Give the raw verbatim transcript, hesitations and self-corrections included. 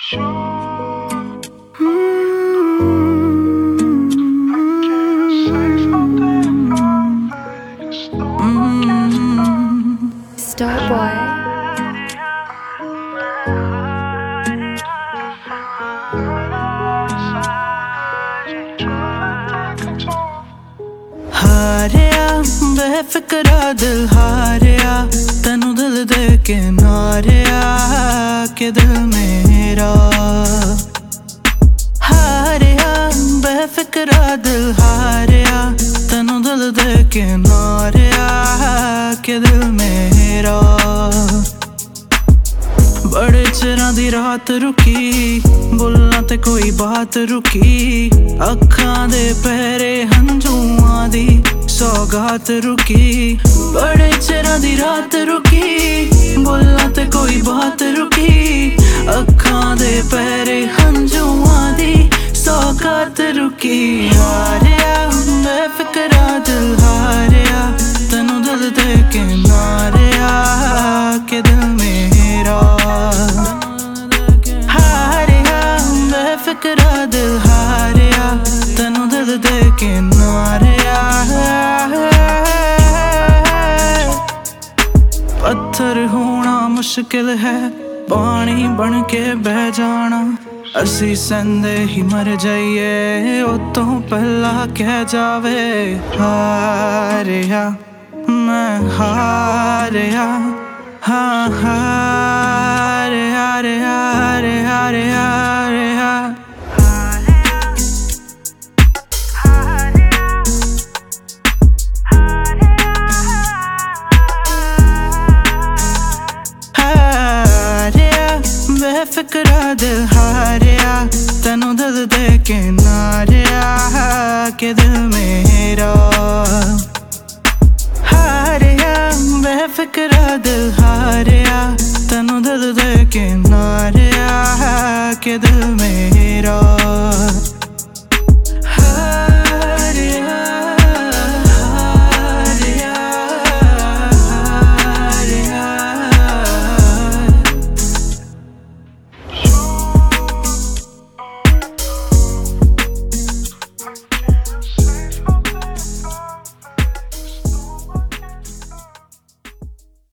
Starboy. हारिया बेफिक्रा दिल हारिया, तेनू दिल दे के नारिया के दिल मेरा। हारिया बेफिक्रा दिल हारिया, तेनू दिल दे के नारिया के दिल मेरा। बड़े चिरां दी रात रुकी, बुल्लां ते कोई बात रुकी, अखां दे पहरे हंझूआं दी सौगात रुकी। बड़े चिरां दी रात रुकी, बुल्लां ते कोई बात रुकी, अखां दे पहरे हंझूआं दी सौगात रुकी। हारिया बेफिक्रा दिल हारिया, तेनू दिल दे के नारिया के दिल मेरा। हारिया बेफिक्रा दिल हारिया, तेनू दिल दे के नारिया। पत्थर होना मुश्किल है, पानी बन के बह जाना, असी सहंदे ही मर जाइए ओ तो पहला कह जावे। हारिया मैं हारिया, हाँ हारे हारे हारे हारे हारे बेफिक्रा दिल हारिया, तेनू दिल दे के नारिया के दिल मेरा। हारिया बेफिक्रा दिल हारिया, तेनू दिल दे के नारिया के दिल मेरा।